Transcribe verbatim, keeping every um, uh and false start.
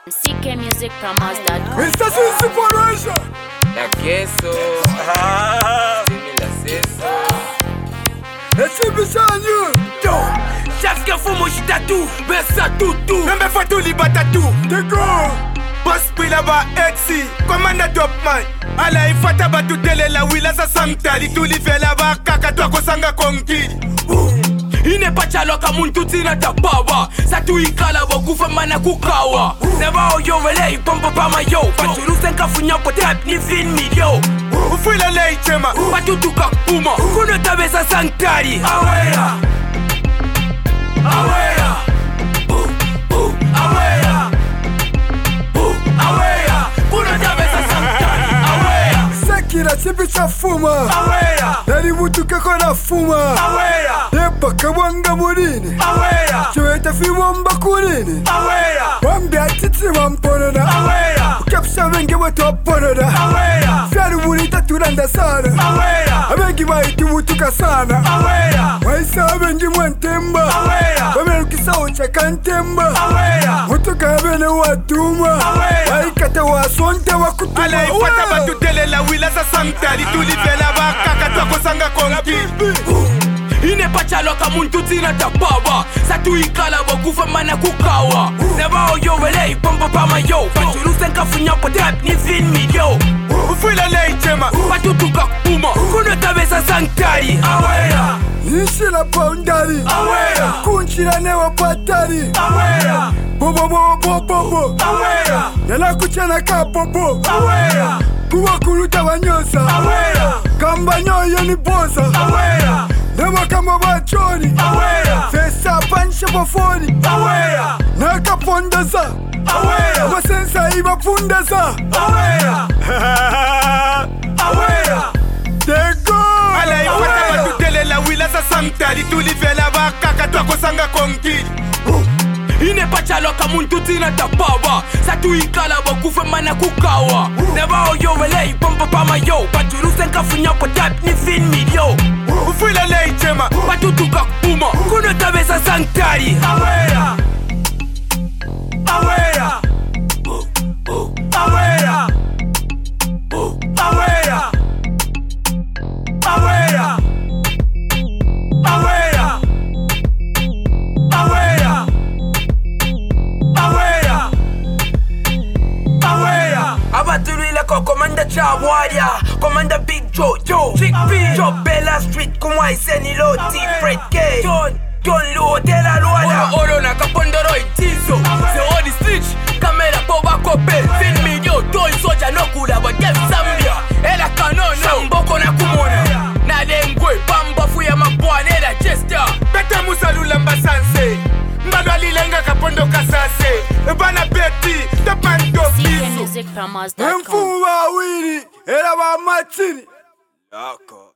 C K Music Promos dot com. Mister Inspiration. La queso. Ah. Dime la ceso. Exhibition you. Yo, Jaska fumo shitatu, besa tutu. Nembe fatuli batatu. Dego. Boss pila ba Etsy. Komanda top man. Ala ifata batutele la wila sa samtali. Tulifela ba kaka twako sanga konki. Ine pachaloka muntu tina tapawa. Satu ikala wakufa mana kukawa. Neba o yo relay, pompa pama yo. Pachuru senka funya potep ni fin mi yo. Ufila lei chema. Patutu kakpuma. Kuno tabesa sankari. Awea. Awea. Awea. Awea. Kuno tabesa sankari. Awea. Sekira chipicha fuma. Awea. Nari mutu kako na fuma. Awea. Yepa kabwanga murini. Awea. Chweta fimomba kurini. Awea. Wambia titi wamponona. Awea. Ukapsha wenge wetu waponona. Awea. Fyari mulita turanda sana. Awea. Abengi maiti mutuka sana. Awea. Waisa abengi mwantemba. Awea. Wamerukisa ucha kantemba. Awea. Mutuka abene watuma. Awea. Waikata wasonte wakutuma. Ala ifata batutele la wila sa samtali. Tulifela ba kaka twako sanga konki. Ine pachaloka muntu tina tapawa. Satu ikala wakufa mana kukawa. Neba o yo relay, pompa pama yo. Pachuru senka funya potep ni fin mi yo. Ufila lei chema. Patutu kakpuma. Kuno tabesa sankari. Awea. Nishila poundari. Awea. Kunchila newa patari. Awea. Bobo bobo bobo bobo. Awea. Nala kuchana ka bobo. Awea. Kuwa kuruta wanyosa. Awea. Kamba nyoyo ni bosa. Awea. Newa kama wachoni. Awea. Fesa pansha bofoni. Awea. Naka pondeza. Awea. Wasensa iba pundeza. Awea. Awea. Dego. Ala ifata batutele la wila sa samtali. Tulifela ba kaka twako sanga konki. Ine pachaloka muntu tina tapawa. Satu ikala wakufa mana kukawa. Neba o yo relay, pompa pama yo. Pachuru senka funya potep ni fin mi yo. Ufila lei chema. Patutu kakpuma. Kuno tabesa sankari. Awea. Awea. Awea. Awea. Awea. Awea. Awea. Awea. Awea. Abatulile ko Commander Chawaria, Commander Big Joe, Joe, Big B, Joe Bella Street, kumwa iseni lo T-Fred K, John, John Lu Hotel Aluana, Oro na kapondoro itizo, se odi stitch, kamera po bako pe, fin milio, toy soja no kula, but get Zambia, ela kanono, samboko na kumona, na lengwe, pamba fuya mabwane, ela jester, Bete musalula mbasanse. Mbadwa lilenga kapondo kasase. Bana beti, tapando C K bisu. Music Promos dot com. Mfu wa wili. Era wa machini. Yako.